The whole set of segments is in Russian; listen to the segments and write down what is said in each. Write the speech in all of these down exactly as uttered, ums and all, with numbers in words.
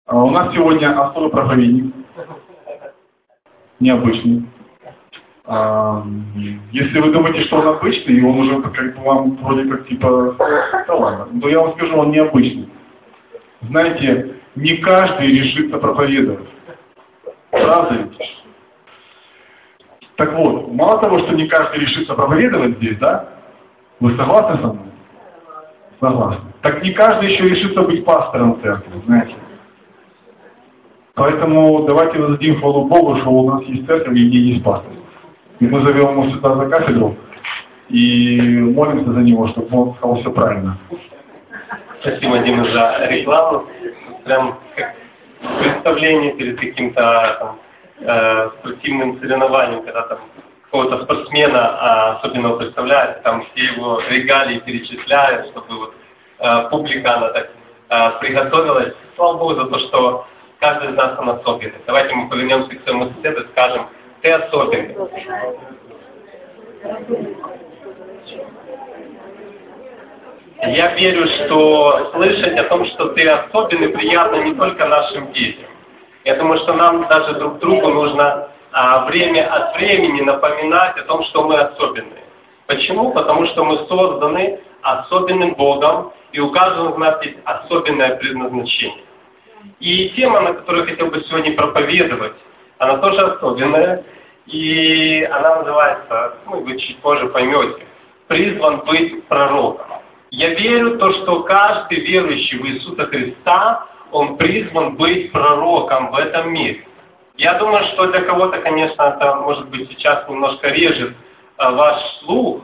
А у нас сегодня особый проповедник, необычный. А, если вы думаете, что он обычный, и он уже как бы вам вроде как типа, да ладно, то я вам скажу, он необычный. Знаете, не каждый решится проповедовать. Правда ведь? Так вот, мало того, что не каждый решится проповедовать здесь, да? Вы согласны со мной? Согласны. Так не каждый еще решится быть пастором церкви, знаете. Поэтому давайте воздадим хвалу Богу, что у нас есть церковь, и где есть пастор. И мы зовем его сюда за кафедру и молимся за него, чтобы он сказал все правильно. Спасибо, Дима, за рекламу. Прям как представление перед каким-то там, э, спортивным соревнованием, когда там какого-то спортсмена а, особенно представляют, там все его регалии перечисляют, чтобы вот, э, публика она так э, приготовилась. Слава Богу за то, что каждый из нас он особенный. Давайте мы повернемся к своему соседу и скажем: ты особенный. Я верю, что слышать о том, что ты особенный, приятно не только нашим детям. Я думаю, что нам даже друг другу нужно а, время от времени напоминать о том, что мы особенные. Почему? Потому что мы созданы особенным Богом, и у каждого из нас есть особенное предназначение. И тема, на которую я хотел бы сегодня проповедовать, она тоже особенная, и она называется, ну, вы чуть позже поймете, «Призван быть пророком». Я верю в то, что каждый верующий в Иисуса Христа, он призван быть пророком в этом мире. Я думаю, что для кого-то, конечно, это, может быть, сейчас немножко режет а, ваш слух,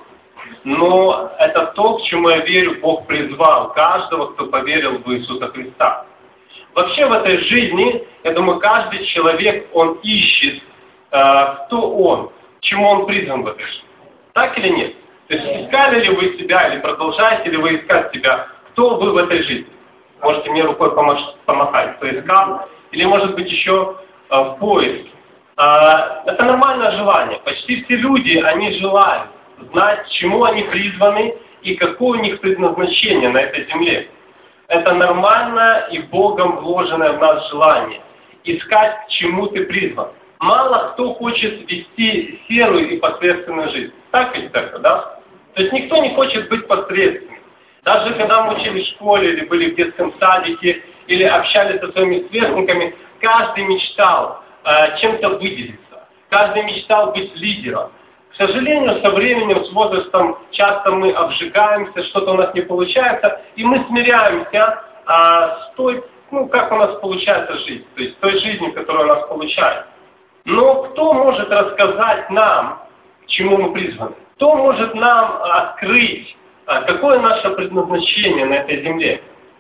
но это то, к чему я верю, Бог призвал каждого, кто поверил в Иисуса Христа. Вообще в этой жизни, я думаю, каждый человек, он ищет, э, кто он, чему он призван в этой жизни. Так или нет? То есть искали ли вы себя, или продолжаете ли вы искать себя, кто вы в этой жизни? Можете мне рукой помаш- помахать, кто искал, или может быть еще э, в поиске. Э, это нормальное желание. Почти все люди, они желают знать, чему они призваны и какое у них предназначение на этой земле. Это нормальное и Богом вложенное в нас желание. Искать, к чему ты призван. Мало кто хочет вести серую и посредственную жизнь. Так ведь так, да? То есть никто не хочет быть посредственным. Даже когда мы учились в школе, или были в детском садике, или общались со своими сверстниками, каждый мечтал э, чем-то выделиться. Каждый мечтал быть лидером. К сожалению, со временем, с возрастом часто мы обжигаемся, что-то у нас не получается, и мы смиряемся а, с той, ну, как у нас получается жизнь, то есть с той жизнью, которая у нас получается. Но кто может рассказать нам, к чему мы призваны? Кто может нам открыть, а, какое наше предназначение на этой земле?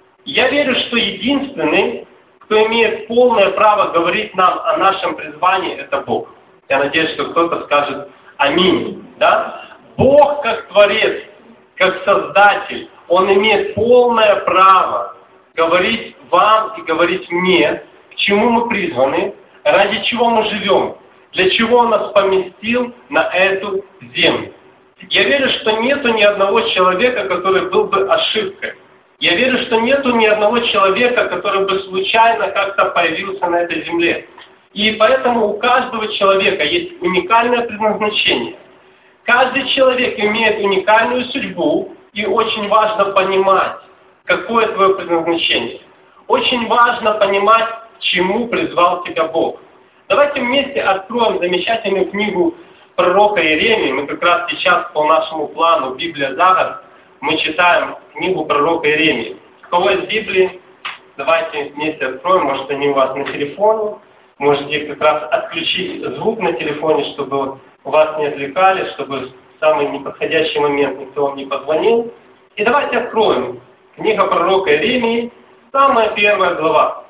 Я верю, что единственный, кто имеет полное право говорить нам о нашем призвании, это Бог. Я надеюсь, что кто-то скажет аминь. Да? Бог, как Творец, как Создатель, Он имеет полное право говорить вам и говорить мне, к чему мы призваны, ради чего мы живем, для чего Он нас поместил на эту землю. Я верю, что нету ни одного человека, который был бы ошибкой. Я верю, что нету ни одного человека, который бы случайно как-то появился на этой земле. И поэтому у каждого человека есть уникальное предназначение. Каждый человек имеет уникальную судьбу, и очень важно понимать, какое твое предназначение. Очень важно понимать, к чему призвал тебя Бог. Давайте вместе откроем замечательную книгу пророка Иеремии. Мы как раз сейчас по нашему плану «Библия за год» мы читаем книгу пророка Иеремии. У кого есть Библии, давайте вместе откроем, может они у вас на телефоне. Можете как раз отключить звук на телефоне, чтобы вас не отвлекали, чтобы в самый неподходящий момент никто вам не позвонил. И давайте откроем. Книга пророка Иеремии, самая первая глава.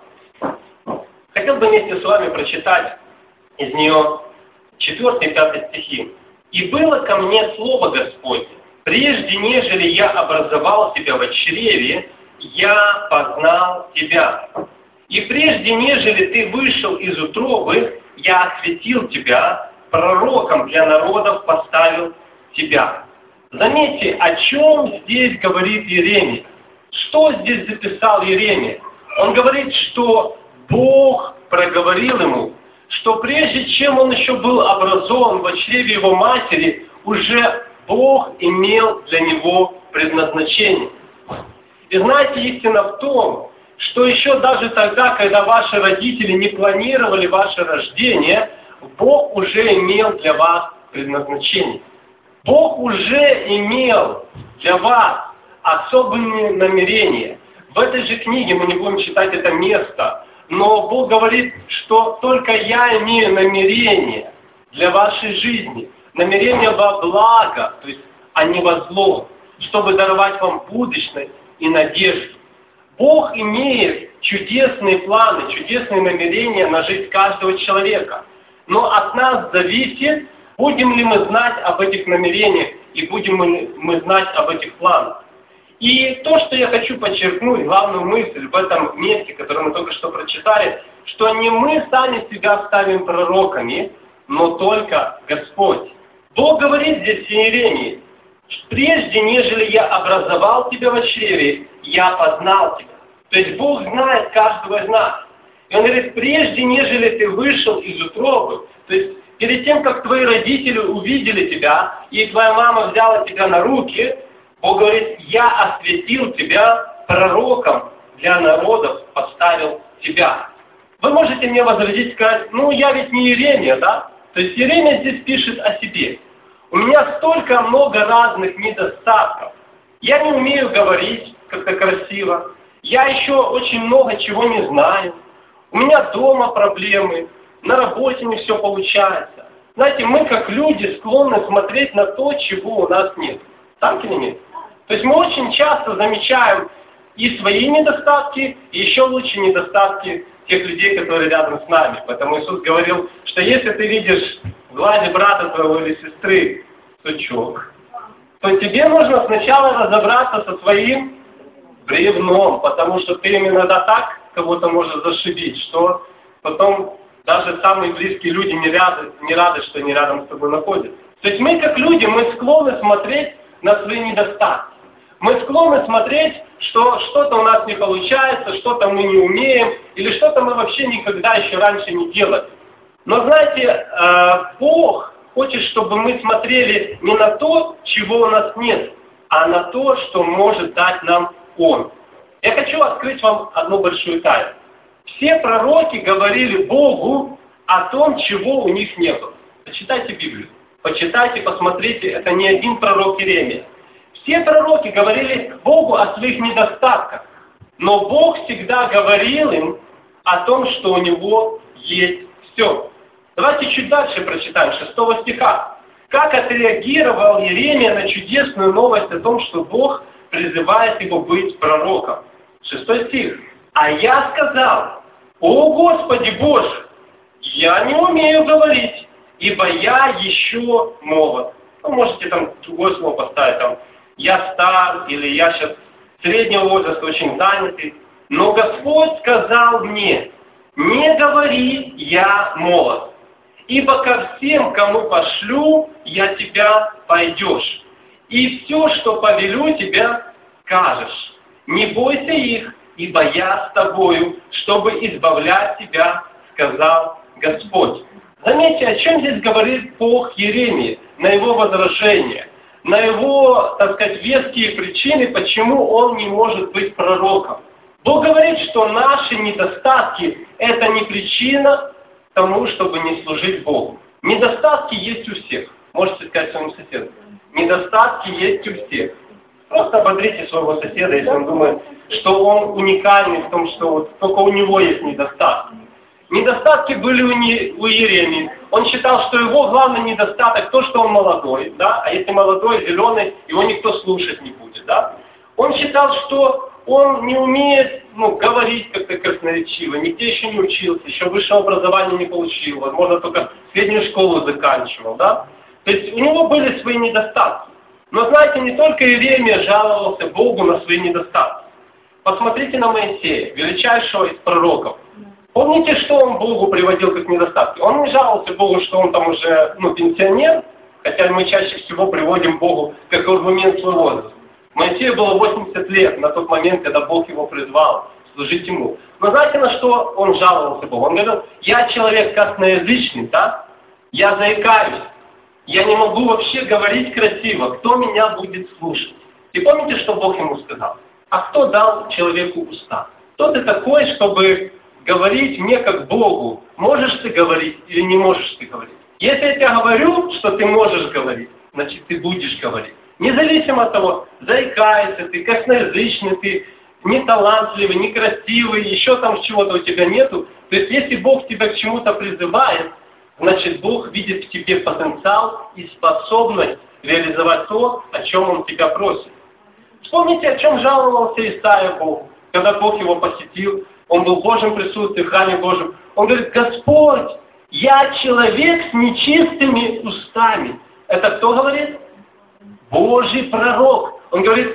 Хотел бы вместе с вами прочитать из нее четвёртый и пятый стихи. «И было ко мне слово Господне, прежде нежели я образовал тебя в чреве, я познал тебя. И прежде, нежели ты вышел из утробы, я осветил тебя, пророком для народов поставил тебя». Заметьте, о чем здесь говорит Иеремия. Что здесь записал Иеремия? Он говорит, что Бог проговорил ему, что прежде чем он еще был образован в чреве его матери, уже Бог имел для него предназначение. И знаете, истина в том, что еще даже тогда, когда ваши родители не планировали ваше рождение, Бог уже имел для вас предназначение. Бог уже имел для вас особенные намерения. В этой же книге, мы не будем читать это место, но Бог говорит, что только я имею намерение для вашей жизни, намерение во благо, то есть, а не во зло, чтобы даровать вам будущность и надежду. Бог имеет чудесные планы, чудесные намерения на жизнь каждого человека. Но от нас зависит, будем ли мы знать об этих намерениях и будем ли мы знать об этих планах. И то, что я хочу подчеркнуть, главную мысль в этом месте, которое мы только что прочитали, что не мы сами себя ставим пророками, но только Господь. Бог говорит здесь в Иеремии: прежде, нежели я образовал тебя во чреве, я познал тебя. То есть Бог знает каждого из нас. И Он говорит, прежде, нежели ты вышел из утробы, то есть перед тем, как твои родители увидели тебя, и твоя мама взяла тебя на руки, Бог говорит, я осветил тебя пророком для народов, поставил тебя. Вы можете мне возразить и сказать, ну я ведь не Иеремия, да? То есть Иеремия здесь пишет о себе. У меня столько много разных недостатков. Я не умею говорить как-то красиво. Я еще очень много чего не знаю. У меня дома проблемы, на работе не все получается. Знаете, мы как люди склонны смотреть на то, чего у нас нет. Так или нет? То есть мы очень часто замечаем и свои недостатки, и еще лучше недостатки тех людей, которые рядом с нами. Поэтому Иисус говорил, что если ты видишь в глазе брата твоего или сестры сучок, то тебе нужно сначала разобраться со своим бревном, потому что ты им иногда так кого-то можешь зашибить, что потом даже самые близкие люди не рады, не рады, что они рядом с тобой находятся. То есть мы как люди, мы склонны смотреть на свои недостатки. Мы склонны смотреть, что что-то у нас не получается, что-то мы не умеем, или что-то мы вообще никогда еще раньше не делали. Но знаете, Бог хочет, чтобы мы смотрели не на то, чего у нас нет, а на то, что может дать нам Он. Я хочу открыть вам одну большую тайну. Все пророки говорили Богу о том, чего у них не было. Почитайте Библию. Почитайте, посмотрите, это не один пророк Иеремия. Все пророки говорили Богу о своих недостатках, но Бог всегда говорил им о том, что у Него есть все. Давайте чуть дальше прочитаем, шестого стиха. Как отреагировал Иеремия на чудесную новость о том, что Бог призывает его быть пророком. Шестой стих. «А я сказал, о Господи Боже, я не умею говорить, ибо я еще молод». Вы можете там другое слово поставить, там, я стар, или я сейчас среднего возраста, очень занятый. Но Господь сказал мне, не говори, я молод, ибо ко всем, кому пошлю, я тебя пойдешь, и все, что повелю тебя, скажешь. Не бойся их, ибо я с тобою, чтобы избавлять тебя, сказал Господь. Заметьте, о чем здесь говорит Бог Иеремии, на его возражение, на его, так сказать, веские причины, почему он не может быть пророком. Бог говорит, что наши недостатки – это не причина тому, чтобы не служить Богу. Недостатки есть у всех. Можете сказать своему соседу. Недостатки есть у всех. Просто ободрите своего соседа, если он думает, что он уникальный в том, что вот только у него есть недостатки. Недостатки были у, не, у Иеремии. Он считал, что его главный недостаток то, что он молодой, да, а если молодой, зеленый, его никто слушать не будет, да. Он считал, что он не умеет, ну, говорить как-то красноречиво, нигде еще не учился, еще высшего образования не получил, возможно, только среднюю школу заканчивал, да. То есть у него были свои недостатки. Но знаете, не только Иеремия жаловался Богу на свои недостатки. Посмотрите на Моисея, величайшего из пророков. Помните, что он Богу приводил как недостатки? Он не жаловался Богу, что он там уже, ну, пенсионер, хотя мы чаще всего приводим Богу как аргумент свой возраст. Моисею было восемьдесят лет на тот момент, когда Бог его призвал служить Ему. Но знаете, на что он жаловался Богу? Он говорил, я человек косноязычный, да? Я заикаюсь. Я не могу вообще говорить красиво. Кто меня будет слушать? И помните, что Бог ему сказал? А кто дал человеку уста? Кто ты такой, чтобы говорить мне как Богу? Можешь ты говорить или не можешь ты говорить? Если я тебе говорю, что ты можешь говорить, значит ты будешь говорить. Независимо от того, заикаешься ты, косноязычный ты, неталантливый, некрасивый, еще там чего-то у тебя нету. То есть если Бог тебя к чему-то призывает, значит Бог видит в тебе потенциал и способность реализовать то, о чем Он тебя просит. Вспомните, о чем жаловался Исаия Богу, когда Бог его посетил, он был в Божьем присутствии, в храме Божьем. Он говорит, Господь, я человек с нечистыми устами. Это кто говорит? Божий пророк. Он говорит,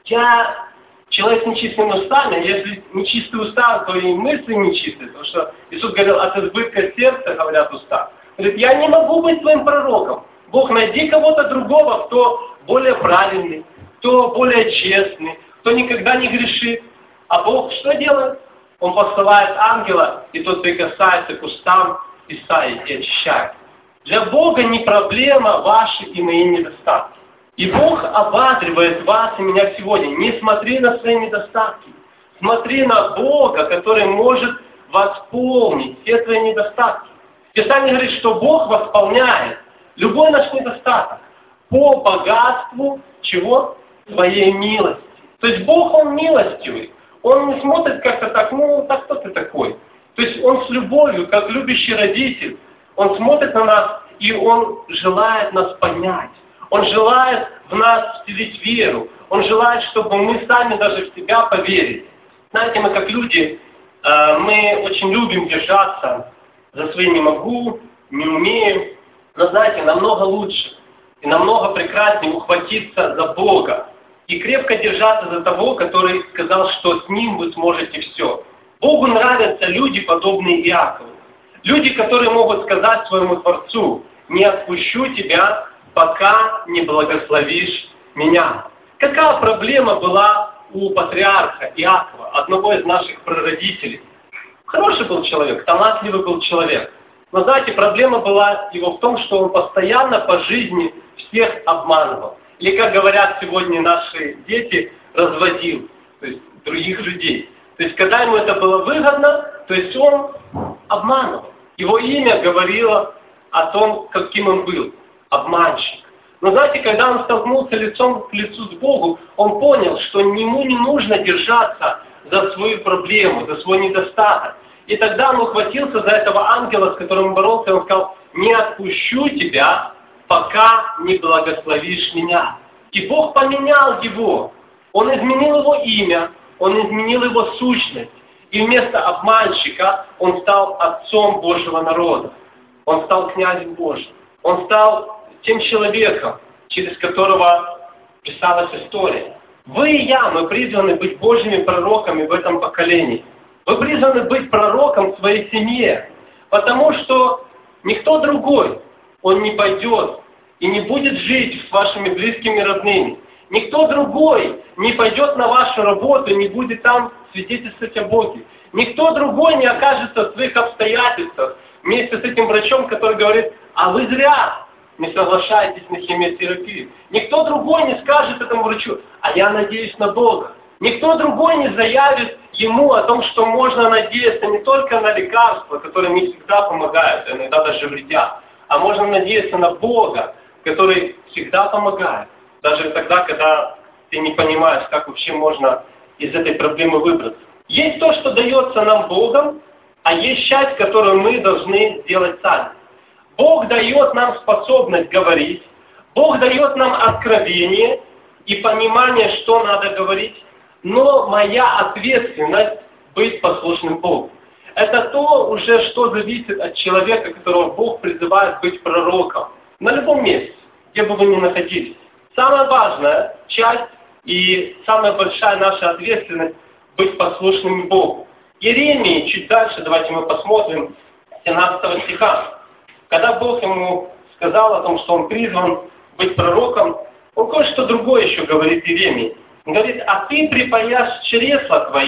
я человек с нечистыми устами, если нечистые уста, то и мысли нечистые. Потому что Иисус говорил, от избытка сердца говорят уста. Он говорит, я не могу быть твоим пророком. Бог, найди кого-то другого, кто более правильный, кто более честный, кто никогда не грешит. А Бог что делает? Он посылает ангела, и тот прикасается к устам Исаии и очищает. Для Бога не проблема ваши и мои недостатки. И Бог ободривает вас и меня сегодня. Не смотри на свои недостатки. Смотри на Бога, который может восполнить все твои недостатки. Писание говорит, что Бог восполняет любой наш недостаток по богатству чего? Своей милости. То есть Бог, Он милостивый. Он не смотрит как-то так, ну, так кто ты такой? То есть Он с любовью, как любящий родитель, Он смотрит на нас, и Он желает нас понять. Он желает в нас вселить веру. Он желает, чтобы мы сами даже в себя поверили. Знаете, мы как люди, мы очень любим держаться за свои «не могу», «не умею». Но знаете, намного лучше и намного прекраснее ухватиться за Бога и крепко держаться за того, который сказал, что с Ним вы сможете все. Богу нравятся люди, подобные Иакову. Люди, которые могут сказать своему Творцу, «Не отпущу тебя, пока не благословишь меня». Какая проблема была у патриарха Иакова, одного из наших прародителей? Хороший был человек, талантливый был человек. Но знаете, проблема была его в том, что он постоянно по жизни всех обманывал. Или, как говорят сегодня наши дети, разводил, то есть других людей. То есть, когда ему это было выгодно, то есть он обманывал. Его имя говорило о том, каким он был. Обманщик. Но знаете, когда он столкнулся лицом к лицу с Богом, он понял, что ему не нужно держаться за свою проблему, за свой недостаток. И тогда он ухватился за этого ангела, с которым он боролся, и он сказал, «Не отпущу тебя, пока не благословишь меня». И Бог поменял его. Он изменил его имя, он изменил его сущность. И вместо обманщика он стал отцом Божьего народа. Он стал князем Божьим. Он стал тем человеком, через которого писалась история. Вы и я, мы призваны быть Божьими пророками в этом поколении. Вы призваны быть пророком в своей семье, потому что никто другой, он не пойдет и не будет жить с вашими близкими родными. Никто другой не пойдет на вашу работу и не будет там свидетельствовать о Боге. Никто другой не окажется в своих обстоятельствах вместе с этим врачом, который говорит, а вы зря не соглашаетесь на химиотерапию. Никто другой не скажет этому врачу, а я надеюсь на Бога. Никто другой не заявит ему о том, что можно надеяться не только на лекарства, которые не всегда помогают, а иногда даже вредят, а можно надеяться на Бога, который всегда помогает. Даже тогда, когда ты не понимаешь, как вообще можно из этой проблемы выбраться. Есть то, что дается нам Богом, а есть часть, которую мы должны сделать сами. Бог дает нам способность говорить, Бог дает нам откровение и понимание, что надо говорить, но моя ответственность быть послушным Богу. Это то уже, что зависит от человека, которого Бог призывает быть пророком. На любом месте, где бы вы ни находились. Самая важная часть и самая большая наша ответственность быть послушными Богу. Иеремии, чуть дальше, давайте мы посмотрим, семнадцатого стиха. Когда Бог ему сказал о том, что он призван быть пророком, он кое-что другое еще говорит Иеремии. Он говорит, а ты припаяшь чресла твои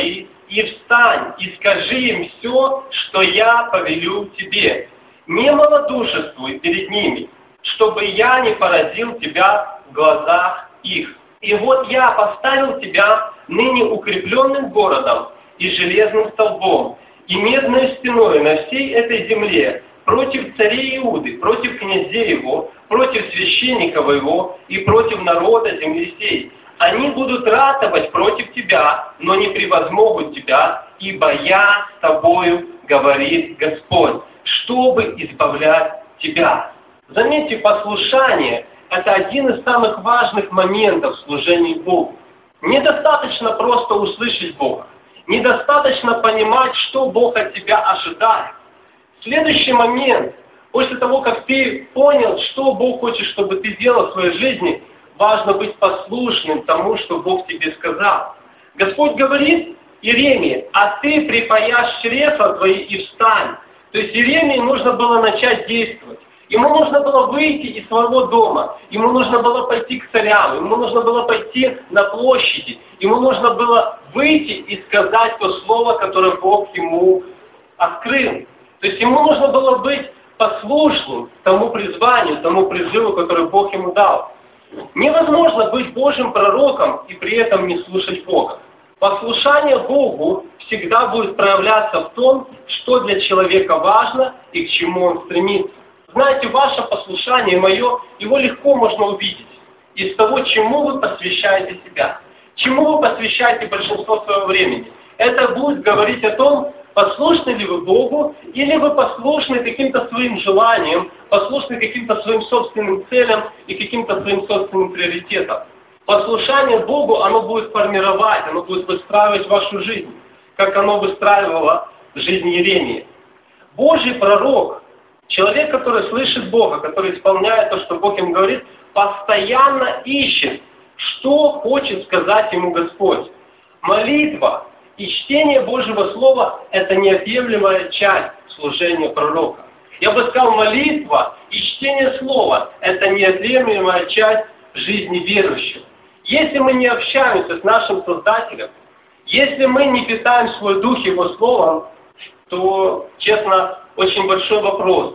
и встань, и скажи им все, что я повелю тебе. Не малодушествуй перед ними, чтобы я не поразил тебя в глазах их. И вот я поставил тебя ныне укрепленным городом и железным столбом, и медной стеной на всей этой земле, против царей Иуды, против князей его, против священников его и против народа земли сей. Они будут ратовать против тебя, но не превозмогут тебя, ибо я с тобою, говорит Господь, чтобы избавлять тебя. Заметьте, послушание – это один из самых важных моментов в служении Богу. Недостаточно просто услышать Бога. Недостаточно понимать, что Бог от тебя ожидает. Следующий момент, после того, как ты понял, что Бог хочет, чтобы ты делал в своей жизни, важно быть послушным тому, что Бог тебе сказал. Господь говорит Иеремии, а ты припаяшь чресла твои и встань. То есть Иеремии нужно было начать действовать. Ему нужно было выйти из своего дома, ему нужно было пойти к царям, ему нужно было пойти на площади, ему нужно было выйти и сказать то слово, которое Бог ему открыл. То есть ему нужно было быть послушным тому призванию, тому призыву, который Бог ему дал. Невозможно быть Божьим пророком и при этом не слушать Бога. Послушание Богу всегда будет проявляться в том, что для человека важно и к чему он стремится. Знаете, ваше послушание, мое, его легко можно увидеть из того, чему вы посвящаете себя, чему вы посвящаете большинство своего времени. Это будет говорить о том, послушны ли вы Богу, или вы послушны каким-то своим желаниям, послушны каким-то своим собственным целям и каким-то своим собственным приоритетам. Послушание Богу, оно будет формировать, оно будет выстраивать вашу жизнь, как оно выстраивало жизнь Иеремии. Божий пророк, человек, который слышит Бога, который исполняет то, что Бог им говорит, постоянно ищет, что хочет сказать ему Господь. Молитва и чтение Божьего Слова – это неотъемлемая часть служения пророка. Я бы сказал, молитва и чтение Слова – это неотъемлемая часть жизни верующего. Если мы не общаемся с нашим Создателем, если мы не питаем свой дух Его Словом, то, честно, очень большой вопрос,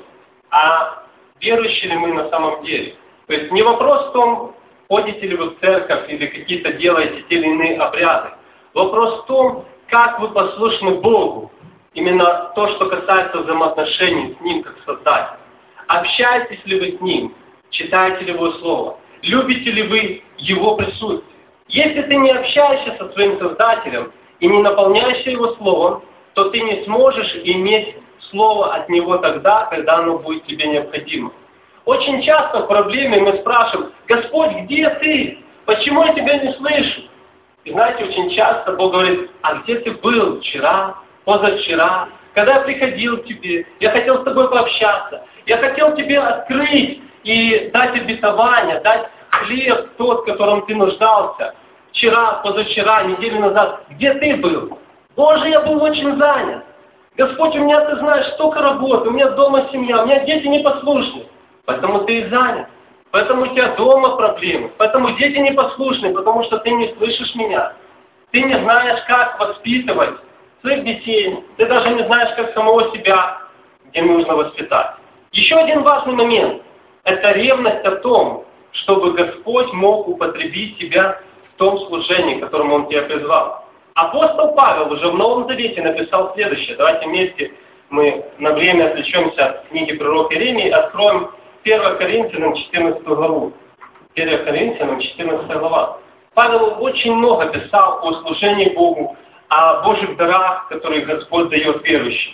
а верующие ли мы на самом деле? То есть не вопрос в том, ходите ли вы в церковь или какие-то делаете те или иные обряды. Вопрос в том, как вы послушны Богу. Именно то, что касается взаимоотношений с Ним как Создателем. Общаетесь ли вы с Ним? Читаете ли Его Слово? Любите ли вы Его присутствие? Если ты не общаешься со своим Создателем и не наполняешься Его Словом, то ты не сможешь иметь Слово от Него тогда, когда оно будет тебе необходимо. Очень часто в проблеме мы спрашиваем: «Господь, где Ты? Почему я Тебя не слышу?» И знаете, очень часто Бог говорит: «А где Ты был вчера, позавчера, когда я приходил к Тебе, я хотел с Тобой пообщаться, я хотел Тебе открыть и дать обетование, дать хлеб тот, в котором Ты нуждался, вчера, позавчера, неделю назад, где Ты был? Боже, я был очень занят. Господь, у меня, Ты знаешь, столько работы, у меня дома семья, у меня дети непослушны, поэтому Ты и занят. Поэтому у тебя дома проблемы, поэтому дети непослушны, потому что ты не слышишь меня. Ты не знаешь, как воспитывать своих детей, ты даже не знаешь, как самого себя, где нужно воспитать». Еще один важный момент – это ревность о том, чтобы Господь мог употребить тебя в том служении, к которому Он тебя призвал. Апостол Павел уже в Новом Завете написал следующее. Давайте вместе мы на время отвлечемся от книги пророка Иеремии, откроем первое Коринфянам четырнадцатую главу. первое Коринфянам четырнадцатая глава. Павел очень много писал о служении Богу, о Божьих дарах, которые Господь дает верующим.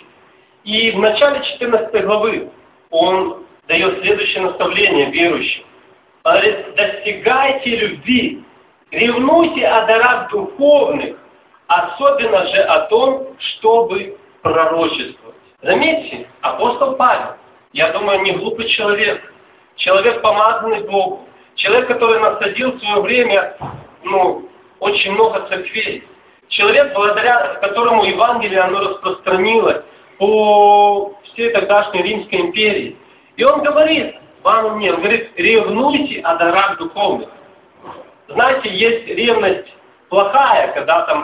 И в начале четырнадцатой главы он дает следующее наставление верующим. Он говорит: «Достигайте любви, ревнуйте о дарах духовных, особенно же о том, чтобы пророчествовать». Заметьте, апостол Павел, я думаю, не глупый человек, человек, помазанный Богу, человек, который насадил в свое время ну, очень много церквей, человек, благодаря которому Евангелие оно распространилось по всей тогдашней Римской империи. И он говорит вам и мне, он говорит: ревнуйте о дарах духовных. Знаете, есть ревность плохая, когда там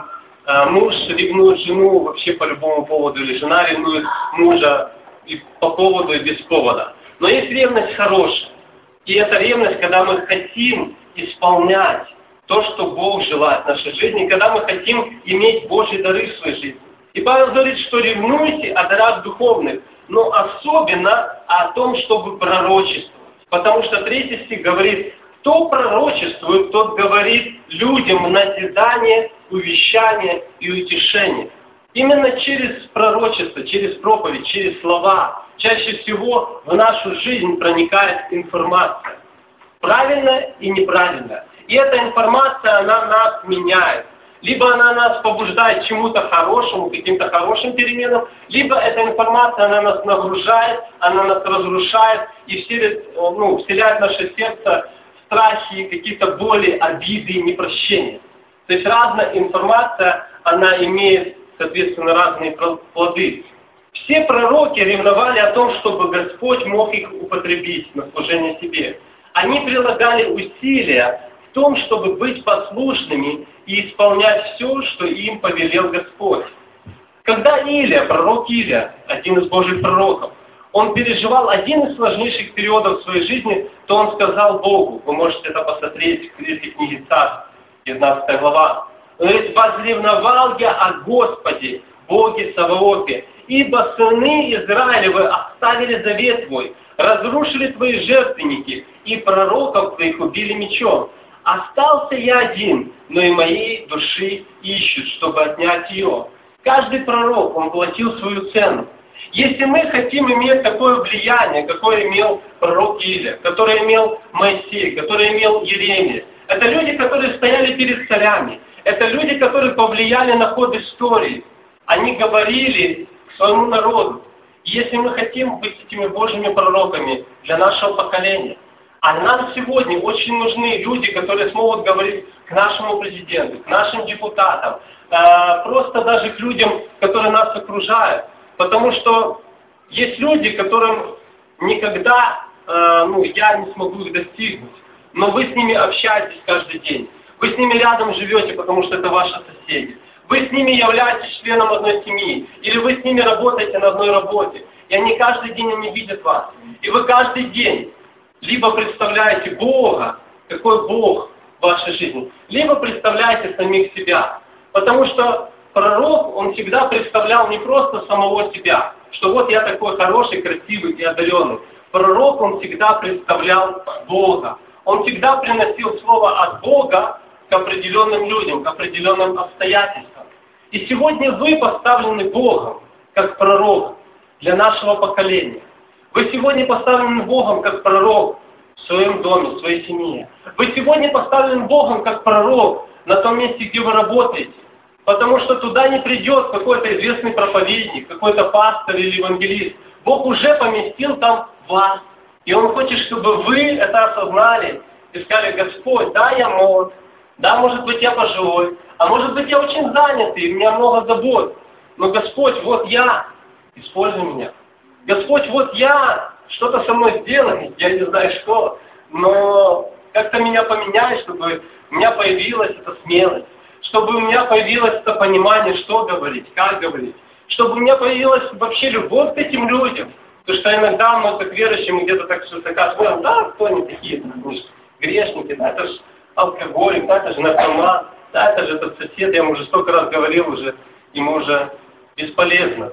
э, муж ревнует жену вообще по любому поводу, или жена ревнует мужа и по поводу и без повода. Но есть ревность хорошая. И это ревность, когда мы хотим исполнять то, что Бог желает в нашей жизни, когда мы хотим иметь Божьи дары в своей жизни. И Павел говорит, что ревнуйте о дарах духовных, но особенно о том, чтобы пророчествовать. Потому что третий стих говорит, кто пророчествует, тот говорит людям назидание, увещание и утешение. Именно через пророчество, через проповедь, через слова чаще всего в нашу жизнь проникает информация. Правильная и неправильная. И эта информация, она нас меняет. Либо она нас побуждает чему-то хорошему, каким-то хорошим переменам, либо эта информация, она нас нагружает, она нас разрушает и вселяет, ну, вселяет в наше сердце страхи, какие-то боли, обиды, непрощения. То есть разная информация, она имеет, соответственно, разные плоды. Все пророки ревновали о том, чтобы Господь мог их употребить на служение себе. Они прилагали усилия в том, чтобы быть послушными и исполнять все, что им повелел Господь. Когда Илия, пророк Илия, один из Божьих пророков, он переживал один из сложнейших периодов своей жизни, то он сказал Богу, вы можете это посмотреть в книге книги Царств, пятнадцатая глава, он говорит, возревновал я о Господе, Боге Саваофе, ибо сыны Израилевы оставили завет твой, разрушили твои жертвенники, и пророков твоих убили мечом. Остался я один, но и моей души ищут, чтобы отнять ее. Каждый пророк, он платил свою цену. Если мы хотим иметь такое влияние, какое имел пророк Илия, которое имел Моисей, который имел Иеремия, это люди, которые стояли перед царями, это люди, которые повлияли на ход истории. Они говорили к своему народу. И если мы хотим быть этими Божьими пророками для нашего поколения, а нам сегодня очень нужны люди, которые смогут говорить к нашему президенту, к нашим депутатам, э, просто даже к людям, которые нас окружают. Потому что есть люди, которым никогда э, ну, я не смогу их достигнуть. Но вы с ними общаетесь каждый день. Вы с ними рядом живете, потому что это ваши соседи. Вы с ними являетесь членом одной семьи. Или вы с ними работаете на одной работе. И они каждый день они видят вас. И вы каждый день либо представляете Бога, какой Бог в вашей жизни, либо представляете самих себя. Потому что пророк, он всегда представлял не просто самого себя, что вот я такой хороший, красивый и одаренный. Пророк, он всегда представлял Бога. Он всегда приносил слово от Бога к определенным людям, к определенным обстоятельствам. И сегодня вы поставлены Богом, как пророк, для нашего поколения. Вы сегодня поставлены Богом как пророк в своем доме, в своей семье. Вы сегодня поставлены Богом как пророк на том месте, где вы работаете. Потому что туда не придет какой-то известный проповедник, какой-то пастор или евангелист. Бог уже поместил там вас. И Он хочет, чтобы вы это осознали и сказали, Господь, да, я молод, да, может быть, я пожилой, а может быть, я очень занятый, у меня много забот. Но, Господь, вот я, используй меня. Господь, вот я, что-то со мной сделай, я не знаю что, но как-то меня поменяй, чтобы у меня появилась эта смелость, чтобы у меня появилось это понимание, что говорить, как говорить, чтобы у меня появилась вообще любовь к этим людям. Потому что иногда мы, как верующие, мы где-то так свысока смотрим, да, кто они такие, они же грешники, да, это же алкоголик, да, это же наркоман, да, это же этот сосед, я ему уже столько раз говорил уже, ему уже бесполезно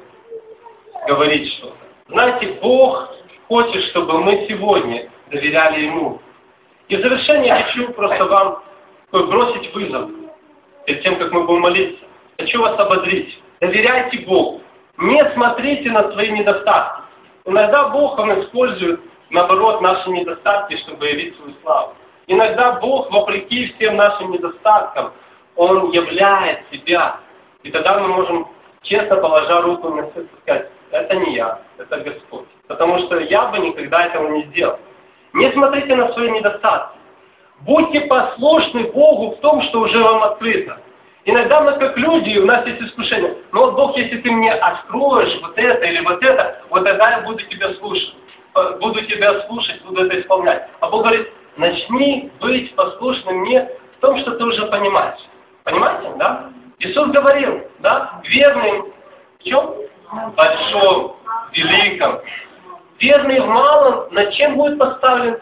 говорить что-то. Знаете, Бог хочет, чтобы мы сегодня доверяли Ему. И в завершение хочу просто вам бросить вызов. Перед тем, как мы будем молиться, хочу вас ободрить. Доверяйте Богу. Не смотрите на свои недостатки. Иногда Бог, Он использует, наоборот, наши недостатки, чтобы явить свою славу. Иногда Бог, вопреки всем нашим недостаткам, Он являет себя. И тогда мы можем, честно положа руку на сердце, сказать, это не я, это Господь. Потому что я бы никогда этого не сделал. Не смотрите на свои недостатки. Будьте послушны Богу в том, что уже вам открыто. Иногда мы как люди, у нас есть искушение. Но вот Бог, если ты мне откроешь вот это или вот это, вот тогда я буду тебя слушать. Буду тебя слушать, буду это исполнять. А Бог говорит, начни быть послушным мне в том, что ты уже понимаешь. Понимаете, да? Иисус говорил, да, верный в чем? Большом, великом. Верный в малом над чем будет поставлен?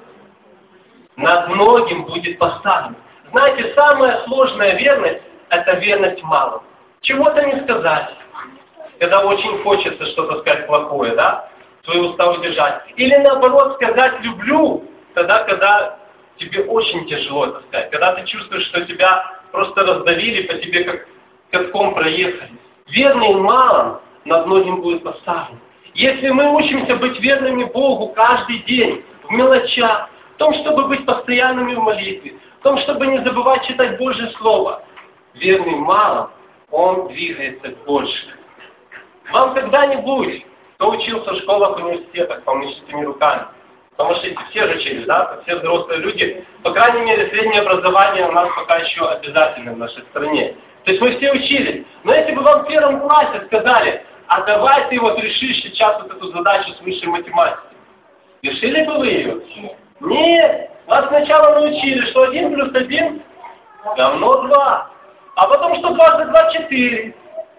Над многим будет поставлен. Знаете, самая сложная верность – это верность в малом. Чего-то не сказать, когда очень хочется что-то сказать плохое, да? Свои уста удержать. Или наоборот сказать «люблю», тогда, когда тебе очень тяжело это сказать. Когда ты чувствуешь, что тебя просто раздавили, по тебе как катком проехали. Верный в малом над многим будет поставлен. Если мы учимся быть верными Богу каждый день, в мелочах, в том, чтобы быть постоянными в молитве, в том, чтобы не забывать читать Божье Слово, верный в малом, он двигается больше. Вам когда-нибудь, кто учился в школах, университетах, помнишьте руками, потому что все же учились, да, все взрослые люди, по крайней мере, среднее образование у нас пока еще обязательно в нашей стране. То есть мы все учились. Но если бы вам в первом классе сказали, а давай ты вот решишь сейчас вот эту задачу с высшей математикой, решили бы вы ее? Нет. Вас сначала научили, что один плюс один равно два. А потом, что двадцать два четыре.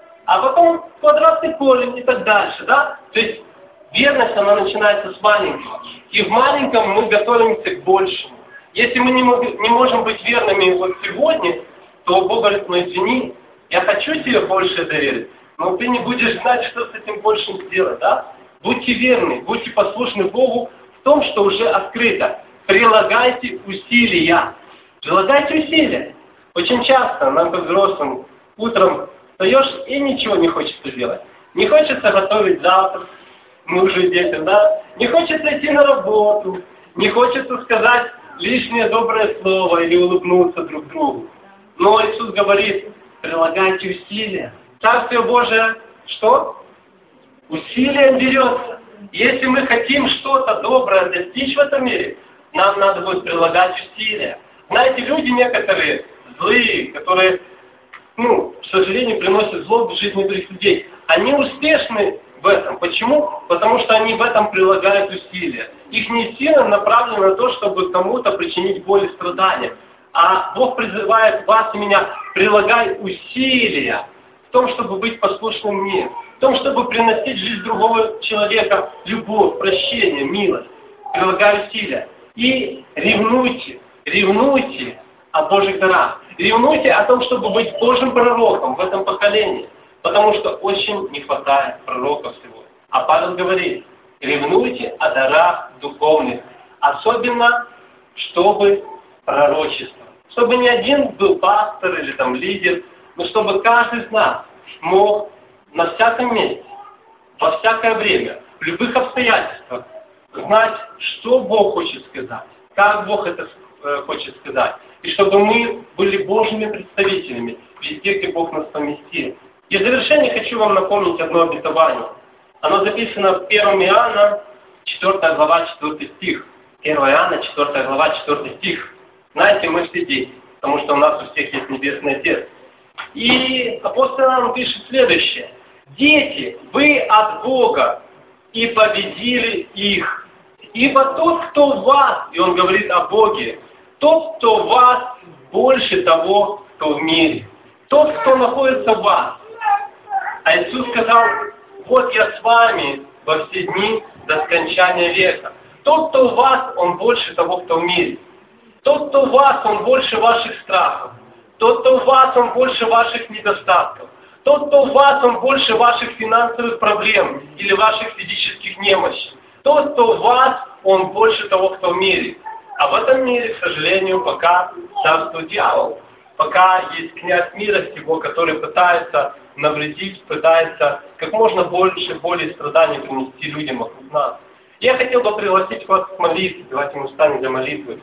А потом квадратный корень и так дальше, да? То есть верность, она начинается с маленького. И в маленьком мы готовимся к большему. Если мы не, мог, не можем быть верными вот сегодня, то Бог говорит, ну извини, я хочу тебе больше доверить, но ты не будешь знать, что с этим большим сделать, да? Будьте верны, будьте послушны Богу в том, что уже открыто. Прилагайте усилия. Прилагайте усилия. Очень часто нам, как взрослым, утром встаешь и ничего не хочется делать. Не хочется готовить завтрак мужу и детям, да? Не хочется идти на работу. Не хочется сказать лишнее доброе слово или улыбнуться друг другу. Но Иисус говорит, прилагайте усилия. Царствие Божие, что? Усилием берется. Если мы хотим что-то доброе достичь в этом мире, нам надо будет прилагать усилия. Знаете, люди некоторые злые, которые, ну, к сожалению, приносят зло в жизни других людей, они успешны в этом. Почему? Потому что они в этом прилагают усилия. Их не сила направлена на то, чтобы кому-то причинить боль и страдания. А Бог призывает вас и меня, прилагай усилия в том, чтобы быть послушным мне, в том, чтобы приносить в жизнь другого человека любовь, прощение, милость. Прилагай усилия. И ревнуйте, ревнуйте о Божьих дарах. Ревнуйте о том, чтобы быть Божьим пророком в этом поколении. Потому что очень не хватает пророков сегодня. А Павел говорит, ревнуйте о дарах духовных. Особенно, чтобы пророчество. Чтобы не один был пастор или там лидер, но чтобы каждый из нас мог на всяком месте, во всякое время, в любых обстоятельствах знать, что Бог хочет сказать, как Бог это э, хочет сказать. И чтобы мы были Божьими представителями везде, где Бог нас поместил. И в завершение хочу вам напомнить одно обетование. Оно записано в первом Иоанна, четвёртая глава, четвёртый стих. первое Иоанна, четвёртая глава, четвёртый стих. Знаете, мы все дети, потому что у нас у всех есть Небесный Отец. И апостол Иоанн пишет следующее. «Дети, вы от Бога, и победили их. Ибо тот, кто в вас, и он говорит о Боге, тот, кто в вас, больше того, кто в мире. Тот, кто находится в вас». А Иисус сказал, вот я с вами во все дни до скончания века. Тот, кто в вас, он больше того, кто в мире. Тот, кто в вас, он больше ваших страхов. Тот, кто в вас, он больше ваших недостатков. Тот, кто в вас, он больше ваших финансовых проблем или ваших физических немощей. Тот, кто в вас, он больше того, кто в мире. А в этом мире, к сожалению, пока царствует дьявол. Пока есть князь мира сего, который пытается навредить, пытается как можно больше боли и страданий принести людям вокруг нас. Я хотел бы пригласить вас к молитве. Давайте мы встанем для молитвы.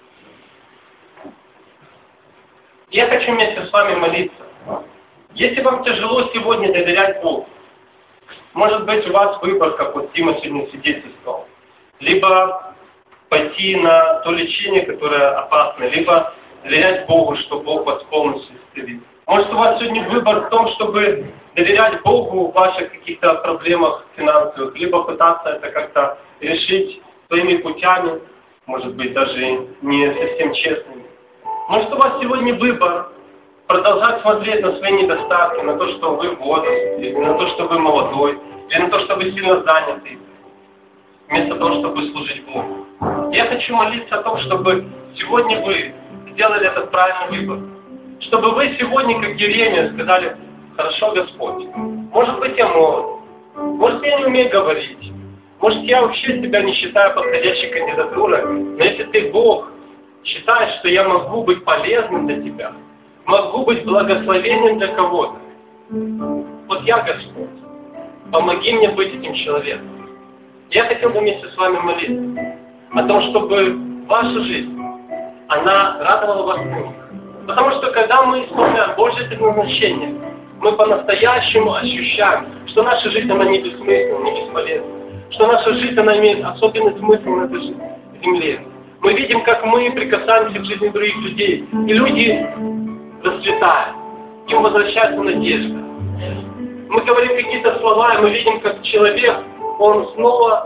Я хочу вместе с вами молиться. Если вам тяжело сегодня доверять Богу, может быть, у вас выбор, как вот Тима сегодня свидетельствовал, либо пойти на то лечение, которое опасно, либо доверять Богу, что Бог вас полностью исцелит. Может, у вас сегодня выбор в том, чтобы доверять Богу в ваших каких-то проблемах финансовых, либо пытаться это как-то решить своими путями, может быть, даже не совсем честными. Может, у вас сегодня выбор продолжать смотреть на свои недостатки, на то, что вы в возрасте, или на то, что вы молодой, или на то, что вы сильно заняты, вместо того, чтобы служить Богу. Я хочу молиться о том, чтобы сегодня вы сделали этот правильный выбор. Чтобы вы сегодня, как Еремия, сказали: хорошо, Господь, может быть, я молод, может, я не умею говорить, может, я вообще себя не считаю подходящей кандидатурой, но если ты, Бог, считаешь, что я могу быть полезным для тебя, могу быть благословением для кого-то, вот я, Господь, помоги мне быть этим человеком. Я хотел бы вместе с вами молиться о том, чтобы ваша жизнь, она радовала вас Богу. Потому что когда мы исполняем Божье предназначение, мы по-настоящему ощущаем, что наша жизнь, она не бессмысленна, не бесполезна, что наша жизнь, она имеет особенный смысл на этой земле. Мы видим, как мы прикасаемся к жизни других людей, и люди расцветают, им возвращается надежда. Мы говорим какие-то слова, и мы видим, как человек, он снова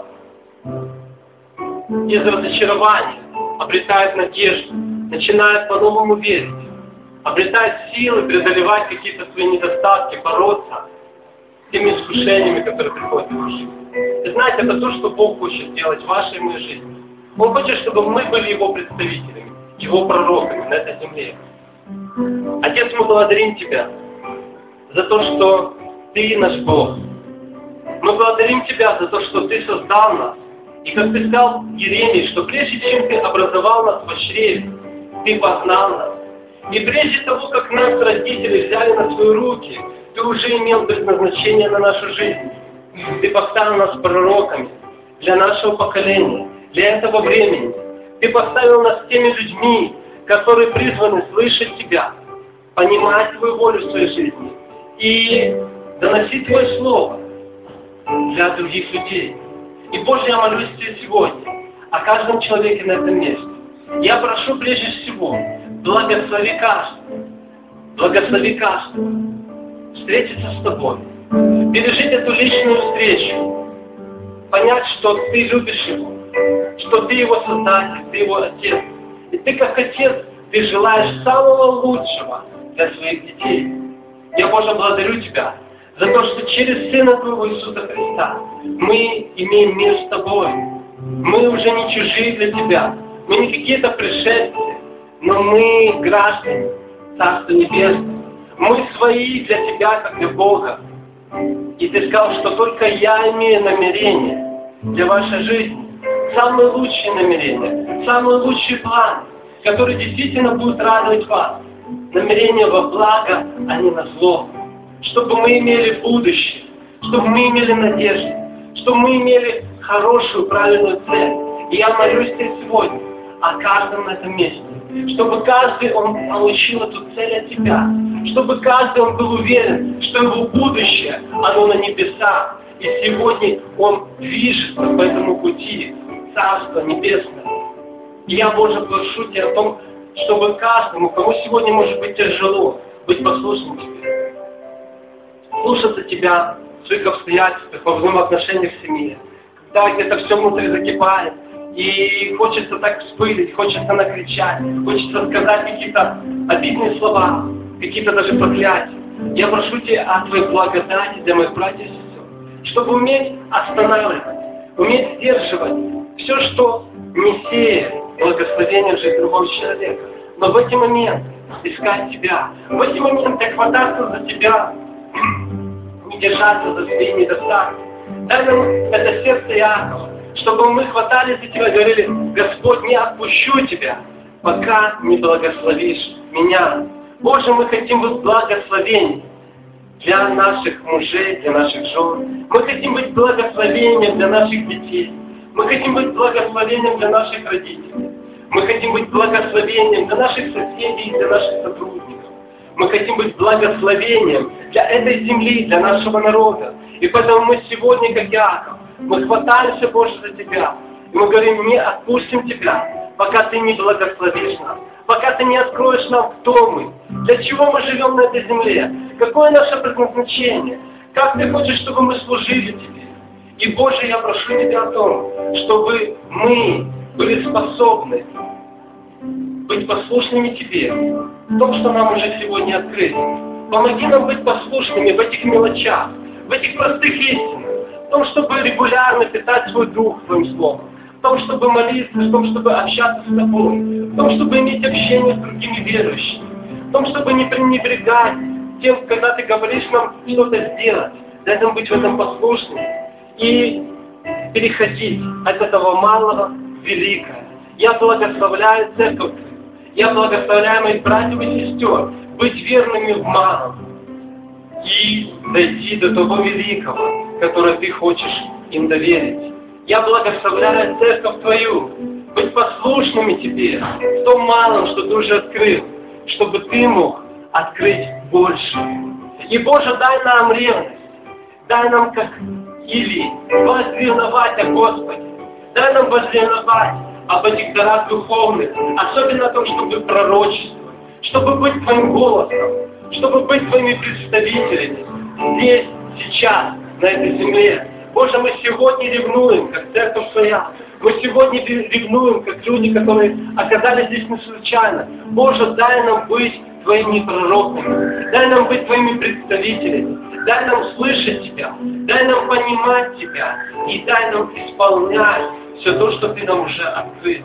из разочарования обретает надежду, начинает по-новому верить, обретает силы преодолевать какие-то свои недостатки, бороться с теми искушениями, которые приходят в его жизнь. И знаете, это то, что Бог хочет делать в вашей и моей жизни. Он хочет, чтобы мы были Его представителями, Его пророками на этой земле. Отец, мы благодарим Тебя за то, что Ты наш Бог. Мы благодарим Тебя за то, что Ты создал нас. И как Ты сказал Еремии, что прежде чем Ты образовал нас в чреве, Ты познал нас. И прежде того, как нас, родители, взяли на свои руки, Ты уже имел предназначение на нашу жизнь. Ты поставил нас пророками для нашего поколения, для этого времени. Ты поставил нас теми людьми, которые призваны слышать Тебя, понимать Твою волю в своей жизни и доносить Твое Слово для других людей. И, Боже, я молюсь Тебе сегодня о каждом человеке на этом месте. Я прошу прежде всего, благослови каждого, благослови каждого встретиться с Тобой, пережить эту личную встречу, понять, что Ты любишь его, что Ты его создатель, Ты его отец. И Ты, как отец, Ты желаешь самого лучшего для своих детей. Я, Боже, благодарю Тебя за то, что через Сына Твоего Иисуса Христа мы имеем мир с Тобой. Мы уже не чужие для Тебя. Мы не какие-то пришельцы, но мы граждане Царства Небесного. Мы свои для Тебя, как для Бога. И Ты сказал, что только Я имею намерение для вашей жизни. Самые лучшие намерения, самые лучшие планы, которые действительно будут радовать вас. Намерения во благо, а не на зло. Чтобы мы имели будущее, чтобы мы имели надежду, чтобы мы имели хорошую, правильную цель. И я молюсь Тебе сегодня о каждом на этом месте, чтобы каждый он получил эту цель от Тебя, чтобы каждый он был уверен, что его будущее, оно на небесах, и сегодня он движется по этому пути Царства Небесного. И я, Боже, прошу Тебя о том, чтобы каждому, кому сегодня может быть тяжело, быть послушным Тебе, слушаться Тебя в своих обстоятельствах, во взаимоотношениях в семье, когда где-то все внутри закипает, и хочется так вспылить, хочется накричать, хочется сказать какие-то обидные слова, какие-то даже проклятия. Я прошу Тебя о Твоей благодати для моих братьев и сестер, чтобы уметь останавливать, уметь сдерживать все, что не сеет благословение в жизнь другого человека. Но в эти моменты искать Тебя, в эти моменты хвататься за Тебя, не держаться за свои недостатки. Дай нам это сердце Иакова, чтобы мы хватались за Тебя и говорили: Господь, не отпущу Тебя, пока не благословишь меня. Боже, мы хотим быть благословением для наших мужей, для наших жен. Мы хотим быть благословением для наших детей. Мы хотим быть благословением для наших родителей. Мы хотим быть благословением для наших соседей, для наших сотрудников. Мы хотим быть благословением для этой земли, для нашего народа. И поэтому мы сегодня, как Иаков, мы хватаемся, Боже, за Тебя. И мы говорим: не отпустим Тебя, пока Ты не благословишь нас, пока Ты не откроешь нам, кто мы, для чего мы живем на этой земле, какое наше предназначение, как Ты хочешь, чтобы мы служили Тебе. И, Боже, я прошу Тебя о том, чтобы мы были способны быть послушными Тебе, в том, что нам уже сегодня открыто. Помоги нам быть послушными в этих мелочах, в этих простых истинах, в том, чтобы регулярно питать свой дух Твоим Словом, в том, чтобы молиться, в том, чтобы общаться с Тобой, в том, чтобы иметь общение с другими верующими, в том, чтобы не пренебрегать тем, когда Ты говоришь нам что-то сделать, дай нам быть в этом послушными и переходить от этого малого в великое. Я благословляю церковь, я благословляю моих братьев и сестер быть верными в малом и дойти до того великого, которое Ты хочешь им доверить. Я благословляю церковь Твою, быть послушными Тебе в том малом, что Ты уже открыл, чтобы Ты мог открыть больше. И, Боже, дай нам ревность, дай нам, как Илий, возревновать о Господе, дай нам возревновать об этих дарах духовных, особенно о том, чтобы пророчествовать, чтобы быть Твоим голосом, чтобы быть Твоими представителями здесь, сейчас, на этой земле. Боже, мы сегодня ревнуем, как церковь Твоя. Мы сегодня ревнуем, как люди, которые оказались здесь не случайно. Боже, дай нам быть Твоими пророками, дай нам быть Твоими представителями, дай нам слышать Тебя, дай нам понимать Тебя, и дай нам исполнять все то, что Ты нам уже открыл.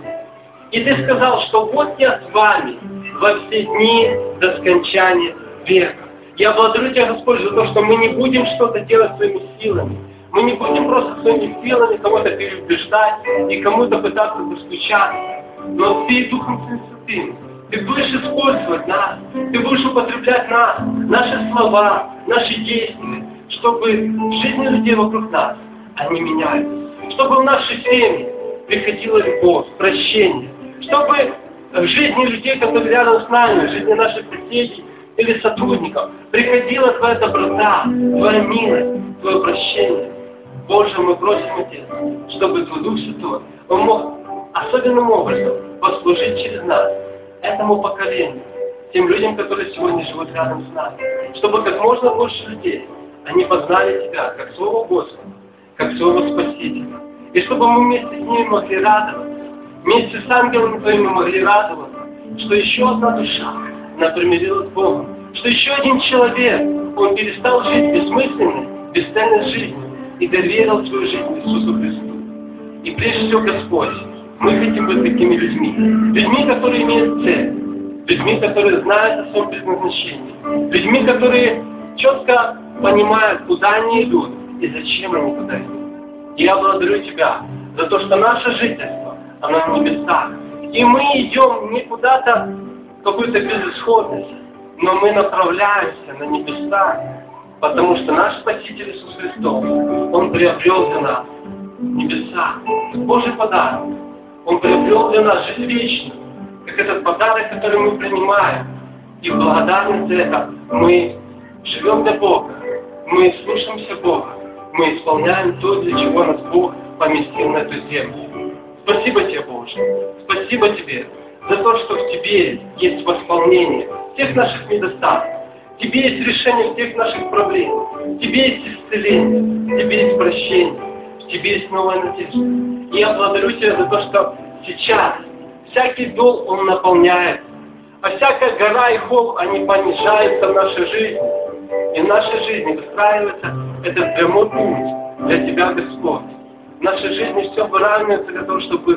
И Ты сказал, что вот я с вами во все дни до скончания века. Я благодарю Тебя, Господь, за то, что мы не будем что-то делать своими силами. Мы не будем просто своими силами кого-то переубеждать и кому-то пытаться достучаться. Но Ты Духом Твоим Святым, Ты будешь использовать нас, Ты будешь употреблять нас, наши слова, наши действия, чтобы жизнь людей вокруг нас, они менялись. Чтобы в наши семьи приходила любовь, прощение. Чтобы в жизни людей, которые рядом с нами, в жизни наших соседей или сотрудников, приходила Твоя доброта, Твоя милость, Твое прощение. Боже, мы просим, Отец, чтобы Твой Дух Святой, Он мог особенным образом послужить через нас этому поколению, тем людям, которые сегодня живут рядом с нами, чтобы как можно больше людей, они познали Тебя как своего Господа, как своего Спасителя. И чтобы мы вместе с ними могли радоваться, вместе с ангелами Твоими могли радоваться, что еще одна душа, она примирилась с Богом, что еще один человек, он перестал жить бессмысленной, бесцельной жизнью и доверил свою жизнь Иисусу Христу. И прежде всего, Господь, мы хотим быть такими людьми, людьми, которые имеют цель, людьми, которые знают о своем предназначении, людьми, которые четко понимают, куда они идут и зачем они туда идут. И я благодарю Тебя за то, что наше жительство, оно в небесах. И мы идем не куда-то в какую-то безысходность, но мы направляемся на небеса, потому что наш Спаситель Иисус Христос, Он приобрел для нас небеса, Божий подарок. Он приобрел для нас жизнь вечную, как этот подарок, который мы принимаем. И в благодарность за это мы живем для Бога, мы слушаемся Бога, мы исполняем то, для чего нас Бог поместил на эту землю. Спасибо Тебе, Боже, спасибо Тебе за то, что в Тебе есть восполнение всех наших недостатков, в Тебе есть решение всех наших проблем, в Тебе есть исцеление, в Тебе есть прощение, в Тебе есть новая надежда. И я благодарю Тебя за то, что сейчас всякий дол, он наполняется, а всякая гора и холм, они понижаются в нашей жизни. И в нашей жизни выстраивается этот прямой путь для Тебя, Господь. В нашей жизни все выравнивается для того, чтобы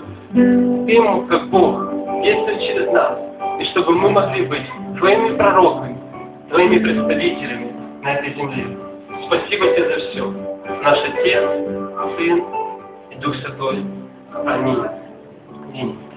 Ты мог, как Бог, действовать через нас, и чтобы мы могли быть Твоими пророками, Твоими представителями на этой земле. Спасибо Тебе за все. Наш Отец, Сын и Дух Святой. Аминь. Аминь.